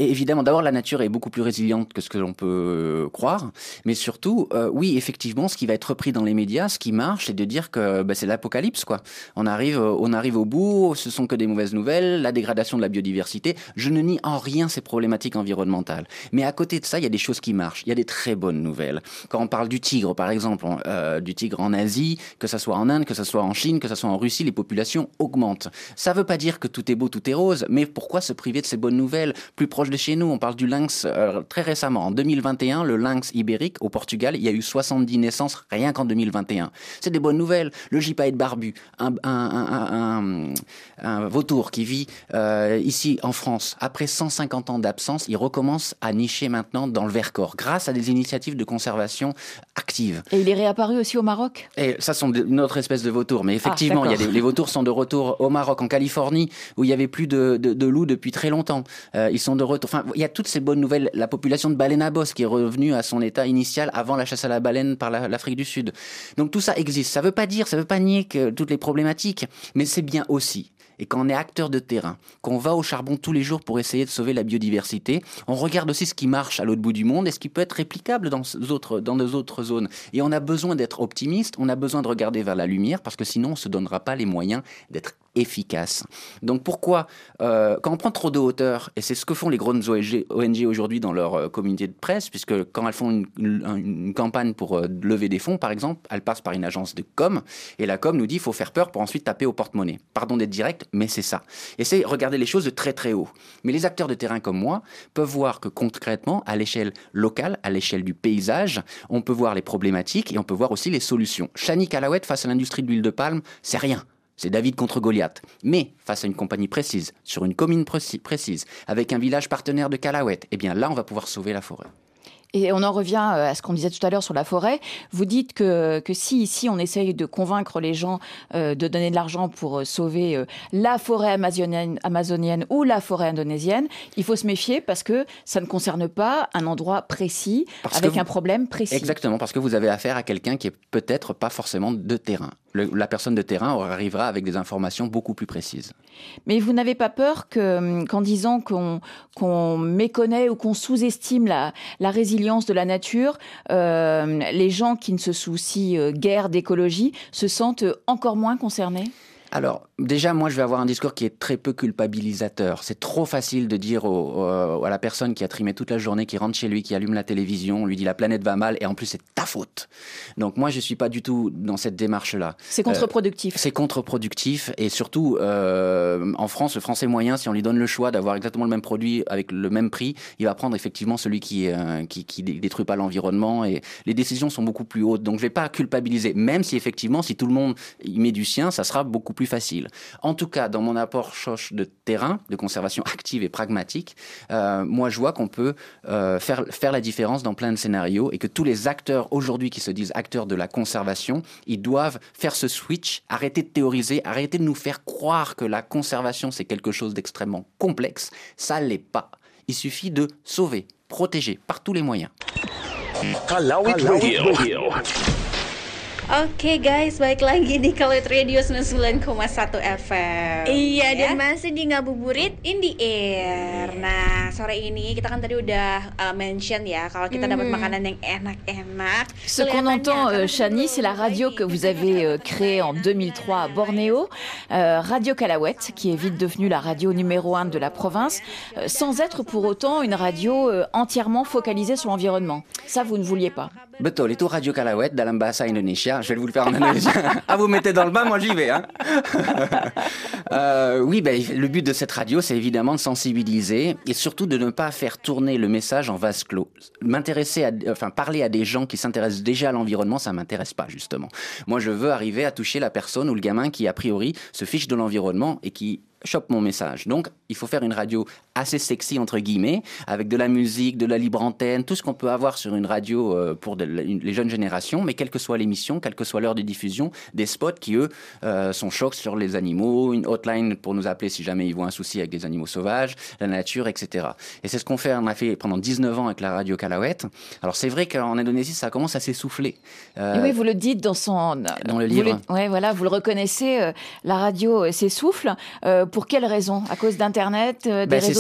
effectivement, d'abord, la nature est beaucoup plus résiliente que ce que l'on peut euh, croire. Mais surtout, euh, oui, effectivement, ce qui va être repris dans les médias, ce qui marche, c'est de dire que bah, c'est l'apocalypse, quoi. On arrive, on arrive au bout, ce sont que des mauvaises nouvelles, la dégradation de la biodiversité. Je ne nie en rien ces problématiques environnementales. Mais à côté de ça, il y a des choses qui marchent. Il y a des très bonnes nouvelles. Quand on parle du tigre, par exemple, euh, du tigre en Asie, que ça soit en Inde, que ça soit en Chine, que ça soit en Russie, les populations augmentent. Ça ne veut pas dire que tout est beau, tout est rose, mais pourquoi se priver de ces bonnes nouvelles plus proches de chez nous? On parle du lynx euh, très récemment. En deux mille vingt et un, le lynx ibérique au Portugal, il y a eu soixante-dix naissances rien qu'en deux mille vingt et un. C'est des bonnes nouvelles. Le gypaète barbu, un, un, un, un, un vautour qui vit euh, ici en France, après cent cinquante ans d'absence, il recommence à nicher maintenant dans le Vercors, grâce à des initiatives de conservation actives. Et il est réapparu aussi au Maroc? Et ça, sont une autre espèce de vautour. Mais effectivement, ah, il y a des, les vautours sont de retour au Maroc, en Californie, où il n'y avait plus de, de, de loups depuis très longtemps. Euh, ils sont de retour. Enfin, il y a toutes ces bonnes nouvelles. La population de baleine à bosse qui est revenue à son état initial avant la chasse à la baleine par la, l'Afrique du Sud. Donc tout ça existe. Ça ne veut pas dire, ça ne veut pas nier que toutes les problématiques, mais c'est bien aussi. Et quand on est acteur de terrain, qu'on va au charbon tous les jours pour essayer de sauver la biodiversité, on regarde aussi ce qui marche à l'autre bout du monde et ce qui peut être réplicable dans d'autres, dans nos autres zones. Et on a besoin d'être optimiste, on a besoin de regarder vers la lumière, parce que sinon on ne se donnera pas les moyens d'être efficace. Donc pourquoi, euh, quand on prend trop de hauteur, et c'est ce que font les grandes O N G aujourd'hui dans leur euh, communauté de presse, puisque quand elles font une, une, une campagne pour euh, lever des fonds, par exemple, elles passent par une agence de com, et la com nous dit qu'il faut faire peur pour ensuite taper au porte-monnaie. Pardon d'être direct, mais c'est ça. Et c'est regarder les choses de très très haut. Mais les acteurs de terrain comme moi peuvent voir que concrètement, à l'échelle locale, à l'échelle du paysage, on peut voir les problématiques et on peut voir aussi les solutions. Chani Calawet face à l'industrie de l'huile de palme, c'est rien. C'est David contre Goliath. Mais face à une compagnie précise, sur une commune précise, avec un village partenaire de Calawet, eh bien là, on va pouvoir sauver la forêt. Et on en revient à ce qu'on disait tout à l'heure sur la forêt. Vous dites que, que si ici on essaye de convaincre les gens euh, de donner de l'argent pour euh, sauver euh, la forêt amazonienne, amazonienne ou la forêt indonésienne, il faut se méfier parce que ça ne concerne pas un endroit précis, parce avec vous... un problème précis. Exactement, parce que vous avez affaire à quelqu'un qui est peut-être pas forcément de terrain. Le, la personne de terrain arrivera avec des informations beaucoup plus précises. Mais vous n'avez pas peur que, qu'en disant qu'on, qu'on méconnaît ou qu'on sous-estime la, la résilience de la nature, euh, les gens qui ne se soucient euh, guère d'écologie se sentent encore moins concernés ? Alors, déjà, moi, je vais avoir un discours qui est très peu culpabilisateur. C'est trop facile de dire au, au, à la personne qui a trimé toute la journée, qui rentre chez lui, qui allume la télévision, on lui dit la planète va mal, et en plus, c'est ta faute. Donc, moi, je suis pas du tout dans cette démarche-là. C'est contre-productif. Euh, c'est contre-productif, et surtout, euh, en France, le français moyen, si on lui donne le choix d'avoir exactement le même produit avec le même prix, il va prendre effectivement celui qui, euh, qui, qui détruit pas l'environnement, et les décisions sont beaucoup plus hautes. Donc, je vais pas culpabiliser, même si effectivement, si tout le monde y met du sien, ça sera beaucoup plus facile. En tout cas, dans mon approche de terrain, de conservation active et pragmatique, euh, moi je vois qu'on peut euh, faire, faire la différence dans plein de scénarios et que tous les acteurs aujourd'hui qui se disent acteurs de la conservation, ils doivent faire ce switch, arrêter de théoriser, arrêter de nous faire croire que la conservation c'est quelque chose d'extrêmement complexe. Ça l'est pas. Il suffit de sauver, protéger par tous les moyens. Kalawit Radio. Oke okay guys, balik lagi di Kalawit Radio sembilan puluh sembilan koma satu F M. Iya, ya? Dan masih di Ngabuburit in the Air. Nah, sore ini kita kan tadi udah uh, mention ya kalau kita mm-hmm. dapat makanan yang enak-enak. Ce qu'on entend, euh, Chani, c'est la radio que vous avez euh, créée en deux mille trois à Bornéo, euh, Radio Calawet, qui est vite devenue la radio numéro un de la province, euh, sans être pour autant une radio euh, entièrement focalisée sur l'environnement. Ça, vous ne vouliez pas. Betul, itu Radio Calawet dalam bahasa Indonesia. Je vais vous le faire en indonésien. Ah, vous mettez dans le bain, moi j'y vais. Hein. euh, oui, ben, le but de cette radio, c'est évidemment de sensibiliser et surtout de ne pas faire tourner le message en vase clos. M'intéresser, à, enfin parler à des gens qui s'intéressent déjà à l'environnement, ça m'intéresse pas justement. Moi, je veux arriver à toucher la personne ou le gamin qui a priori se fiche de l'environnement et qui chope mon message. Donc, il faut faire une radio assez sexy, entre guillemets, avec de la musique, de la libre antenne, tout ce qu'on peut avoir sur une radio euh, pour de, une, les jeunes générations, mais quelle que soit l'émission, quelle que soit l'heure de diffusion, des spots qui, eux, euh, sont chocs sur les animaux, une hotline pour nous appeler si jamais ils voient un souci avec des animaux sauvages, la nature, et cetera. Et c'est ce qu'on fait, on a fait pendant dix-neuf ans avec la radio Calawet. Alors, c'est vrai qu'en Indonésie, ça commence à s'essouffler. Euh, oui, vous le dites dans son... Dans le livre. Oui, ouais, voilà, vous le reconnaissez, euh, la radio euh, s'essouffle. Euh, Pour quelles raisons ? À cause d'Internet, euh, des ben, réseaux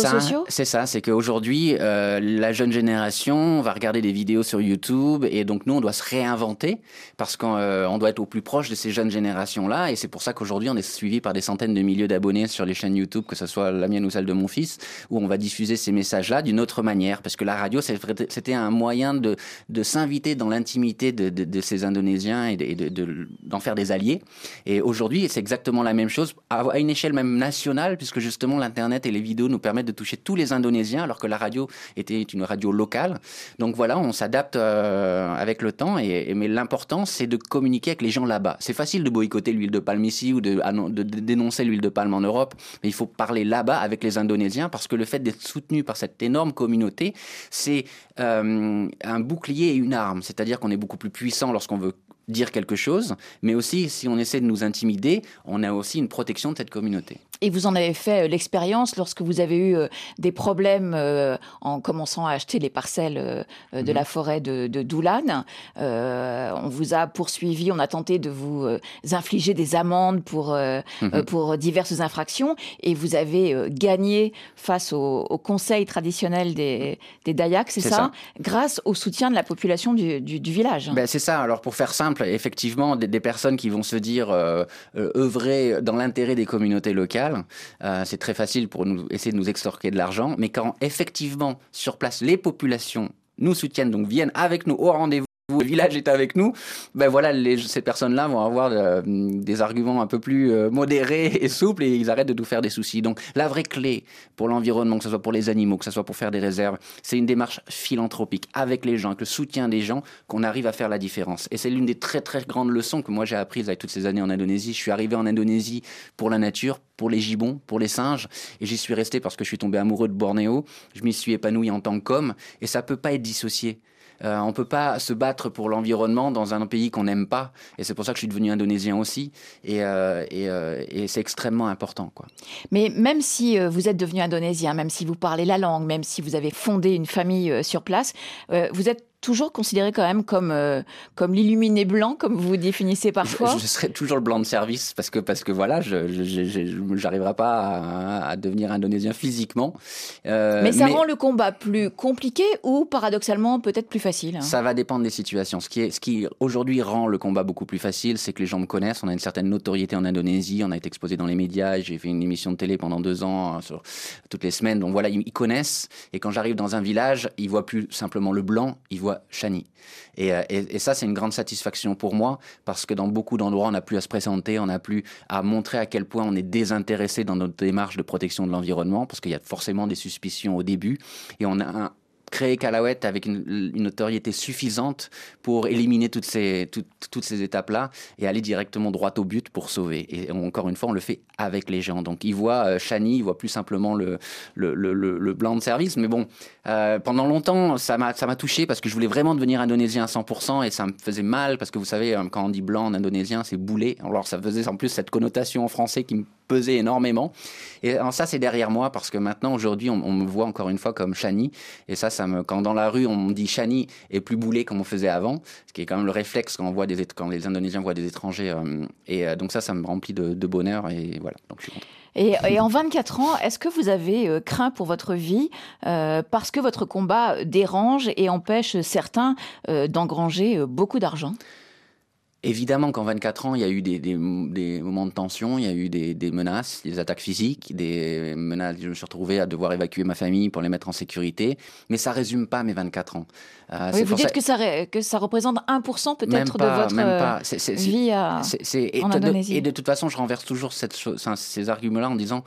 réseaux ça, sociaux ? C'est ça, c'est qu'aujourd'hui, euh, la jeune génération va regarder des vidéos sur YouTube et donc nous, on doit se réinventer parce qu'on euh, on doit être au plus proche de ces jeunes générations-là et c'est pour ça qu'aujourd'hui, on est suivi par des centaines de milliers d'abonnés sur les chaînes YouTube, que ce soit la mienne ou celle de mon fils, où on va diffuser ces messages-là d'une autre manière parce que la radio, c'était un moyen de, de s'inviter dans l'intimité de, de, de ces Indonésiens et, de, et de, de, d'en faire des alliés. Et aujourd'hui, c'est exactement la même chose à une échelle même nationale puisque justement l'Internet et les vidéos nous permettent de toucher tous les Indonésiens alors que la radio était une radio locale. Donc voilà, on s'adapte euh, avec le temps et, et mais l'important c'est de communiquer avec les gens là-bas. C'est facile de boycotter l'huile de palme ici ou de, de, de dénoncer l'huile de palme en Europe, mais il faut parler là-bas avec les Indonésiens parce que le fait d'être soutenu par cette énorme communauté, c'est euh, un bouclier et une arme. C'est-à-dire qu'on est beaucoup plus puissant lorsqu'on veut dire quelque chose, mais aussi si on essaie de nous intimider, on a aussi une protection de cette communauté. Et vous en avez fait euh, l'expérience lorsque vous avez eu euh, des problèmes euh, en commençant à acheter les parcelles euh, de mmh. la forêt de, de Doulan. Euh, on vous a poursuivi, on a tenté de vous euh, infliger des amendes pour, euh, mmh. euh, pour diverses infractions et vous avez euh, gagné face au, au conseil traditionnel des, des Dayaks, c'est, c'est ça, ça grâce au soutien de la population du, du, du village. Ben, c'est ça, alors pour faire simple, effectivement, des, des personnes qui vont se dire euh, euh, œuvrer dans l'intérêt des communautés locales, Euh, c'est très facile pour nous essayer de nous extorquer de l'argent, mais quand effectivement sur place les populations nous soutiennent, donc viennent avec nous au rendez-vous, le village est avec nous, ben voilà, les, ces personnes-là vont avoir euh, des arguments un peu plus euh, modérés et souples et ils arrêtent de nous faire des soucis. Donc la vraie clé pour l'environnement, que ce soit pour les animaux, que ce soit pour faire des réserves, c'est une démarche philanthropique avec les gens, avec le soutien des gens, qu'on arrive à faire la différence. Et c'est l'une des très très grandes leçons que moi j'ai apprises avec toutes ces années en Indonésie. Je suis arrivé en Indonésie pour la nature, pour les gibbons, pour les singes, et j'y suis resté parce que je suis tombé amoureux de Bornéo. Je m'y suis épanoui en tant qu'homme, et ça peut pas être dissocié. Euh, on ne peut pas se battre pour l'environnement dans un pays qu'on n'aime pas. Et c'est pour ça que je suis devenu indonésien aussi. Et, euh, et, euh, et c'est extrêmement important, quoi. Mais même si euh, vous êtes devenu indonésien, même si vous parlez la langue, même si vous avez fondé une famille euh, sur place, euh, vous êtes toujours considéré quand même comme, euh, comme l'illuminé blanc, comme vous vous définissez parfois. Je, je serai toujours le blanc de service parce que, parce que voilà, je n'arriverai pas à, à devenir indonésien physiquement. Euh, mais ça mais rend le combat plus compliqué ou paradoxalement peut-être plus facile, hein. Ça va dépendre des situations. Ce qui, est, ce qui aujourd'hui rend le combat beaucoup plus facile, c'est que les gens me connaissent. On a une certaine notoriété en Indonésie. On a été exposé dans les médias. J'ai fait une émission de télé pendant deux ans, sur, toutes les semaines. Donc voilà, ils, ils connaissent. Et quand j'arrive dans un village, ils voient plus simplement le blanc, ils voient Chani. Et, et, et ça, c'est une grande satisfaction pour moi parce que dans beaucoup d'endroits, on n'a plus à se présenter, on n'a plus à montrer à quel point on est désintéressé dans notre démarche de protection de l'environnement parce qu'il y a forcément des suspicions au début et on a un créer Calahuète avec une, une notoriété suffisante pour éliminer toutes ces, toutes, toutes ces étapes-là et aller directement droit au but pour sauver. Et encore une fois, on le fait avec les gens. Donc, ils voient euh, Chani, ils voient plus simplement le, le, le, le, le blanc de service. Mais bon, euh, pendant longtemps, ça m'a, ça m'a touché parce que je voulais vraiment devenir indonésien à cent pour cent et ça me faisait mal parce que vous savez, quand on dit blanc en indonésien, c'est boulet. Alors, ça faisait en plus cette connotation en français qui me pesait énormément. Et alors, ça, c'est derrière moi parce que maintenant, aujourd'hui, on, on me voit encore une fois comme Chani. Et ça, ça me, quand dans la rue, on me dit Chani et plus boulet comme on faisait avant, ce qui est quand même le réflexe quand, on voit des, quand les Indonésiens voient des étrangers. Euh, et euh, donc ça, ça me remplit de, de bonheur et voilà, donc je suis content. Et, et en vingt-quatre ans, est-ce que vous avez euh, craint pour votre vie euh, parce que votre combat dérange et empêche certains euh, d'engranger euh, beaucoup d'argent ? Évidemment qu'en vingt-quatre ans, il y a eu des, des, des moments de tension, il y a eu des, des menaces, des attaques physiques, des menaces. Je me suis retrouvé à devoir évacuer ma famille pour les mettre en sécurité. Mais ça ne résume pas mes vingt-quatre ans. Euh, oui, vous dites ça... que, ça, que ça représente un pour cent peut-être pas, de votre même pas. C'est, c'est, vie à... c'est, c'est... Et en de, Indonésie. Et de toute façon, je renverse toujours cette chose, ces arguments-là en disant...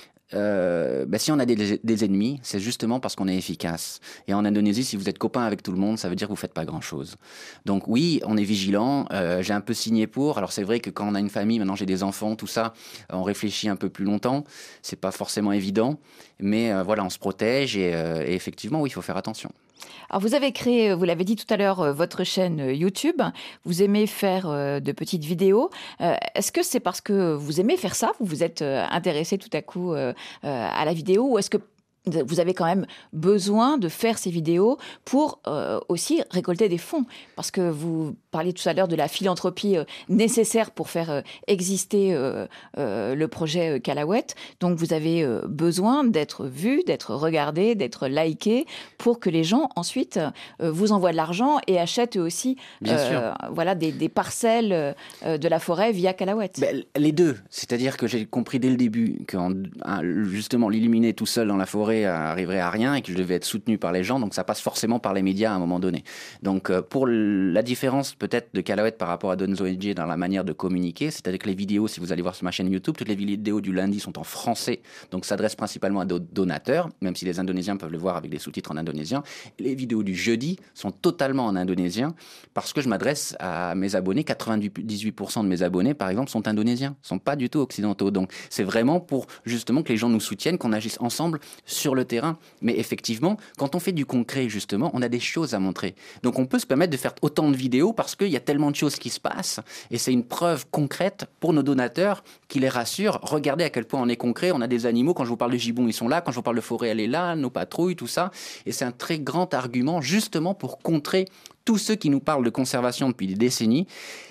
Euh, bah si on a des, des ennemis, c'est justement parce qu'on est efficace. Et en Indonésie, si vous êtes copain avec tout le monde, ça veut dire que vous faites pas grand-chose. Donc oui, on est vigilant. Euh, j'ai un peu signé pour. Alors c'est vrai que quand on a une famille, maintenant j'ai des enfants, tout ça, on réfléchit un peu plus longtemps. C'est pas forcément évident, mais euh, voilà, on se protège et, euh, et effectivement, oui, il faut faire attention. Alors vous avez créé, vous l'avez dit tout à l'heure, votre chaîne YouTube. Vous aimez faire de petites vidéos. Est-ce que c'est parce que vous aimez faire ça, vous vous êtes intéressé tout à coup à la vidéo, ou est-ce que vous avez quand même besoin de faire ces vidéos pour euh, aussi récolter des fonds. Parce que vous parliez tout à l'heure de la philanthropie euh, nécessaire pour faire euh, exister euh, euh, le projet euh, Calaouette. Donc vous avez euh, besoin d'être vu, d'être regardé, d'être liké pour que les gens ensuite euh, vous envoient de l'argent et achètent eux aussi euh, voilà, des, des parcelles euh, de la forêt via Calaouette. Ben, les deux. C'est-à-dire que j'ai compris dès le début que justement l'illuminer tout seul dans la forêt arriverait à rien et que je devais être soutenu par les gens, donc ça passe forcément par les médias à un moment donné. Donc euh, pour la différence peut-être de Calaouette par rapport à Donnes O N G dans la manière de communiquer, c'est-à-dire que les vidéos, si vous allez voir sur ma chaîne YouTube, toutes les vidéos du lundi sont en français, donc s'adressent principalement à des donateurs, même si les Indonésiens peuvent le voir avec des sous-titres en indonésien. Les vidéos du jeudi sont totalement en indonésien parce que je m'adresse à mes abonnés. quatre-vingt-dix-huit pour cent de mes abonnés, par exemple, sont indonésiens, sont pas du tout occidentaux. Donc c'est vraiment pour justement que les gens nous soutiennent, qu'on agisse ensemble sur le terrain. Mais effectivement, quand on fait du concret, justement, on a des choses à montrer. Donc on peut se permettre de faire autant de vidéos parce qu'il y a tellement de choses qui se passent et c'est une preuve concrète pour nos donateurs qui les rassure. Regardez à quel point on est concret, on a des animaux. Quand je vous parle de gibbon, ils sont là. Quand je vous parle de forêt, elle est là, nos patrouilles, tout ça. Et c'est un très grand argument justement pour contrer tous ceux qui nous parlent de conservation depuis des décennies.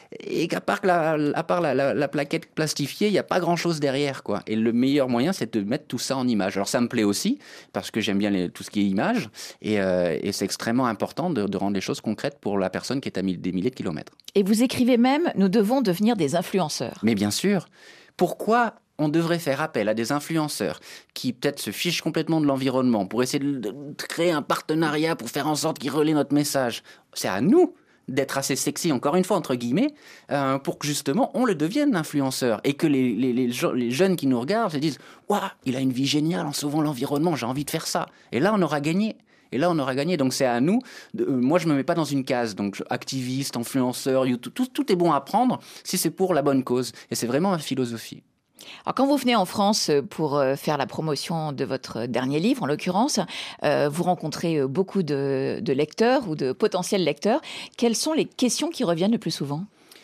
Et qu'à part la, à part la, la, la plaquette plastifiée, il n'y a pas grand-chose derrière, quoi. Et le meilleur moyen, c'est de mettre tout ça en image. Alors ça me plaît aussi, parce que j'aime bien les, tout ce qui est image, et, euh, et c'est extrêmement important de, de rendre les choses concrètes pour la personne qui est à mille, des milliers de kilomètres. Et vous écrivez même « Nous devons devenir des influenceurs ». Mais bien sûr. Pourquoi on devrait faire appel à des influenceurs qui peut-être se fichent complètement de l'environnement pour essayer de, de créer un partenariat pour faire en sorte qu'ils relaient notre message? C'est à nous d'être assez sexy, encore une fois, entre guillemets, euh, pour que justement on le devienne l'influenceur et que les, les, les, les jeunes qui nous regardent se disent « Waouh, il a une vie géniale en sauvant l'environnement, j'ai envie de faire ça ». Et là, on aura gagné. Et là, on aura gagné. Donc, c'est à nous. De, euh, moi, je ne me mets pas dans une case. Donc, activiste, influenceur, YouTube, tout, tout est bon à prendre si c'est pour la bonne cause. Et c'est vraiment ma philosophie. Alors, quand vous venez en France pour faire la promotion de votre dernier livre, en l'occurrence, euh, vous rencontrez beaucoup de, de lecteurs ou de potentiels lecteurs. Quelles sont les questions qui reviennent le plus souvent ?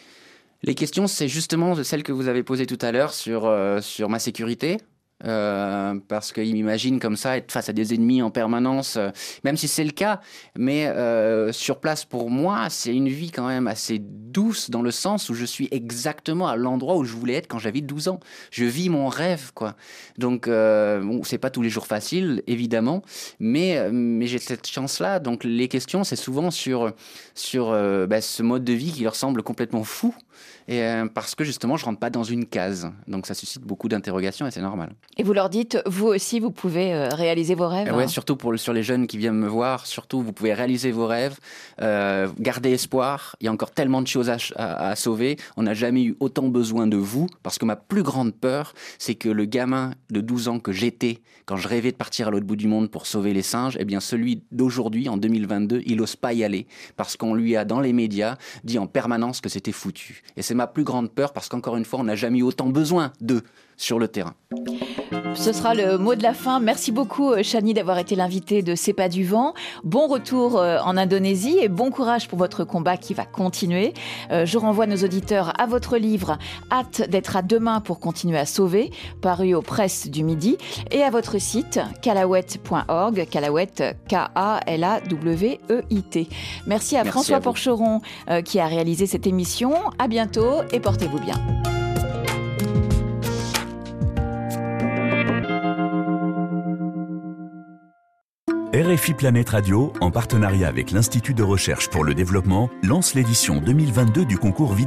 Les questions, c'est justement celles que vous avez posées tout à l'heure sur, euh, sur ma sécurité. Euh, parce qu'ils m'imaginent comme ça être face à des ennemis en permanence, euh, même si c'est le cas, mais euh, sur place pour moi c'est une vie quand même assez douce dans le sens où je suis exactement à l'endroit où je voulais être quand j'avais douze ans. Je vis mon rêve, quoi. Donc euh, bon, c'est pas tous les jours facile évidemment, mais, mais j'ai cette chance-là. Donc les questions c'est souvent sur, sur euh, bah, ce mode de vie qui leur semble complètement fou. Et euh, parce que justement je rentre pas dans une case, donc ça suscite beaucoup d'interrogations et c'est normal. Et vous leur dites, vous aussi vous pouvez euh, réaliser vos rêves. Euh, ouais, surtout pour sur les jeunes qui viennent me voir, surtout vous pouvez réaliser vos rêves, euh, garder espoir. Il y a encore tellement de choses à, à, à sauver. On n'a jamais eu autant besoin de vous, parce que ma plus grande peur, c'est que le gamin de douze ans que j'étais quand je rêvais de partir à l'autre bout du monde pour sauver les singes, eh bien celui d'aujourd'hui en deux mille vingt-deux, il n'ose pas y aller parce qu'on lui a dans les médias dit en permanence que c'était foutu. Et c'est ma plus grande peur parce qu'encore une fois, on n'a jamais eu autant besoin d'eux sur le terrain. Ce sera le mot de la fin. Merci beaucoup, Chani, d'avoir été l'invité de C'est pas du vent. Bon retour en Indonésie et bon courage pour votre combat qui va continuer. Je renvoie nos auditeurs à votre livre « Hâte d'être à demain pour continuer à sauver », paru aux Presses du Midi, et à votre site calaouette point org, Calaouette, K A L A W E I T. Merci à Merci François à vous. Porcheron euh, qui a réalisé cette émission. À bientôt et portez-vous bien. R F I Planète Radio, en partenariat avec l'Institut de recherche pour le développement, lance l'édition deux mille vingt-deux du concours vidéo.